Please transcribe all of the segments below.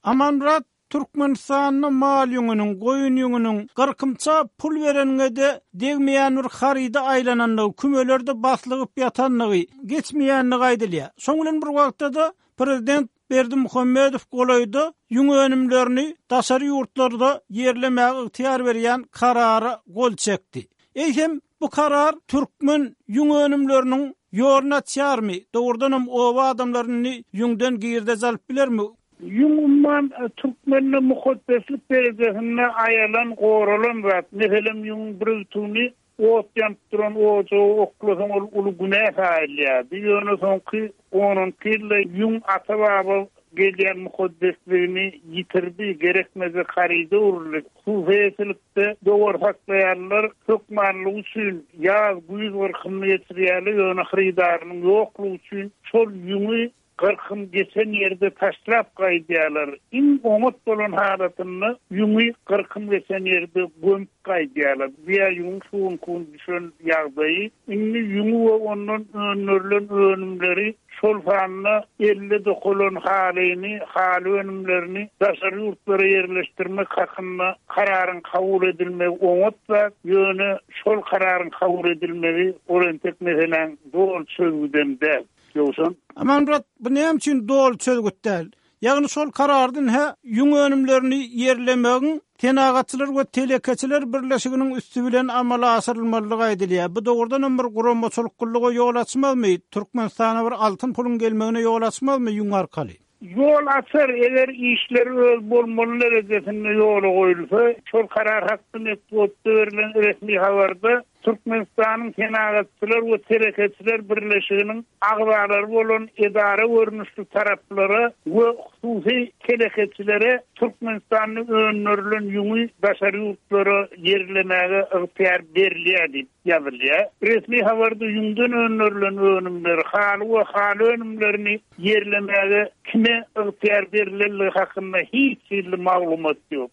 Amanrat Türkmenistan'ın mal ýüňüniň, goýun ýüňüniň gyrkymça pul bereniňe de degmeýän bir harida aýlananlygy, kümelerde baslygyp ýatanlygy, geçmeýänligi aýdylýar. Soň bilen bir wagtda da Prezident Berdimuhammedow golaýdy ýüň önümlerini daşary ýurtlarda ýerlemäge ygtyýar berýän karary gol çekdi. Eýsem bu karar türkmen ýüň önümleriniň ýoluna çarmy? Dogrudanam oba adamlaryny ýüňden giýirde zalyp bilermi? Ýüňman türkmenle muhabbetlik derejesinde aýalan goralan zat. Meselem ýüň bir tuny otyan turan ojo oklasan ulu günäh aýlýar. Ýöne soňky onun kille ýüň atababa gelýän muhabbetligini ýitirdi, gerekmeze harida urly. Suheyetlikde dowar haklaýanlar hökmanlygy üçin ýaz güýz wyrkyny ýetirýärler, ýöne haridarynyň ýoklugy üçin şol ýüňi Kırkım geçen yerde taşlap kaydiyalar. İn omut bolan halatyny ýüňi kırkım geçen yerde gömüp kaydiyalar. Biýa ýüň suwun düşen ýagdaýy. Inni ýüňi we onuň önürlen önümleri şol fanna 50 dokolon halyny, haly önümlerini daşary ýurtlara ýerleşdirmek hakynda kararyn kabul edilmegi omutda ýöne şol kararyn kabul edilmegi orentek meselen dol çözgüden däl. Amanrat, bu näme üçin dol çözgütdäl? Ýagny şol karardan ýüň önümlerini ýerlemegiň tenagatçylar we telekeçiler birleşiginiň üstü bilen amala asyrylmalygy aýdylýar. Bu dogrudan bir guramaçylyklyga ýol açmazmy? Türkmenistana bir altyn pulun gelmegine ýol açmazmy ýüň arkaly? Yol açar, eger işleri öz bolmaly derejesinde ýola goýulsa, şol karar hakynda verilen resmi habarda Türkmenistanyň tenagatçylar we telekeçiler birleşiginiň agbarlary bolan edara görnüşli taraplary we hususy telekeçilere Türkmenistanyň önürlen ýüňi daşary ýurtlara ýerlemege ygtyýar berilýär diýip ýazylýar. Resmi habarda ýüňden önürlen önümler, haly önümlerini ýerlemege kime ygtyýar berilýärligi hakynda hiç maglumat ýok.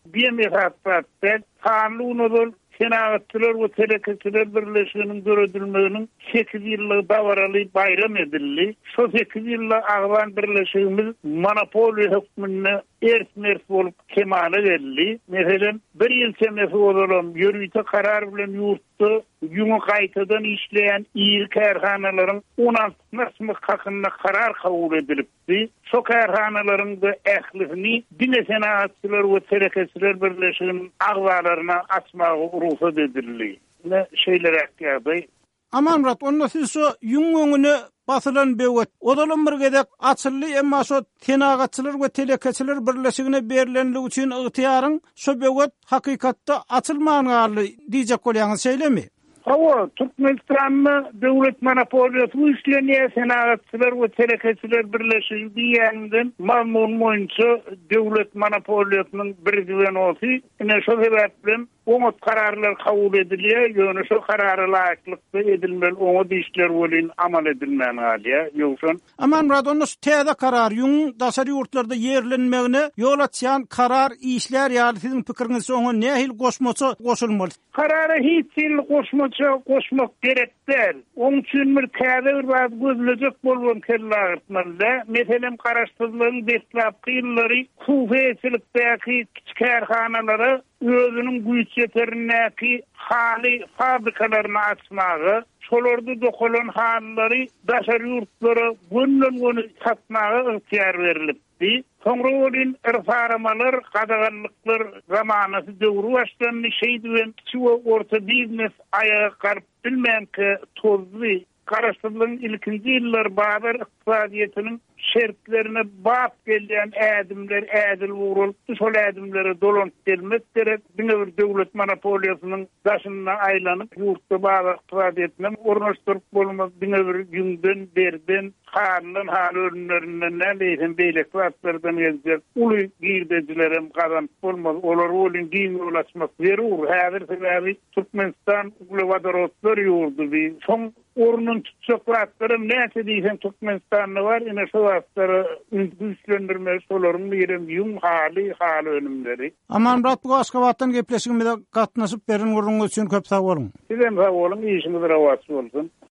Beýle kanunul senagatçylar we telekeçiler birleşiginiň göredilmeginiň 8 ýyllygy dawaraly bayram edildi. Şo 8 ýylda agwan birleşigimiz monopoliýa hökmüne ersmers bolup kemale geldi. Meselem bir ýyl semesi bolan ýürüýte karar bilen ýurtda ýüňi gaýtadan işleýän ýyl kärhanalaryň 16 nasmy hakynda karar kabul edilipdi. Şo kärhanalaryň da ählini dine senagatçylar we telekeçiler birleşiginiň agwalaryna açmagy ruhsat edildi. Ne şeyler äkýärdi. Amanrat, onda siz şo ýüň öňüne basylan bewet, odalan bir gedek açyly emma şo tenagatçylar we telekeçiler birleşigine berilenligi üçin ygtyýaryň şo bewet hakykatda açylmagy diýjek bolýaňyz şeýlemi? Hawa, Türkmenistan'da devlet monopoliýasy işlenýär senagatçylar we telekeçiler birleşigi diýenden mamnun boýunça devlet monopoliýasynyň bir düwenosi, ine şo sebäplen omut kararlar kabul edilýär, ýöne şo karara laýyklykda edilmeli omut işler bolan amal edilmän halya, ýoksa. Aman radonus täze karar ýüň daşary ýurtlarda ýerlenmegine ýol açýan karar işler ýaly siziň pikiriňiz oňa nähil goşmaça goşulmaly? Karara hiç goşmaça goşmak gerek däl. Oň üçin bir täze bir wagt gözlejek bolan kellägitmeli. Meselem garaşdyrlygyň destlapky ýyllary hukumatçylyktagı kiçik kärhanalary özünün güýç ýeterindäki haly fabrikalaryny açmagy, şolarda dokulan hallary daşary ýurtlara gönlen satmagy ygtyýar berilipdi. Soňra bolyn irfaramalar, gadaganlyklar zamanasy döwrü başlandy şeýdiwen şu orta biznes ayağa garp bilmänki tozly garaşdyrlygyň ilkinji ýyllar babar ykdysadyetiniň şertlerine bap gelýän ädimler ädil urulyp, şol ädimlere dolanyp gelmek gerek. Diňe bir döwlet monopoliýasynyň daşyna aýlanyp ýurtda babar ykdysadyetini ornaşdyryp bolmaz. Diňe bir günden berden halyň haly örnlerinden näleýän beýlek wagtlardan gelýär. Uly giýirdejilerim gadan bolmaz. Olar bolyn giýme ulaşmak zerur. Häzir sebäbi Türkmenistan uglewadarotlar ýurdy. Soň ornun tutsaklatlary näçe diýsen Türkmenistanda bar, ine şo wagtlary güýçlendirme şolaryň birim ýüň haly önümleri. Amanrat, bu Aşgabatdan gepleşigimizde gatnaşyp berin urunňyz üçin köp sag bolun. Sizem sag bolun, işiniz rawat bolsun.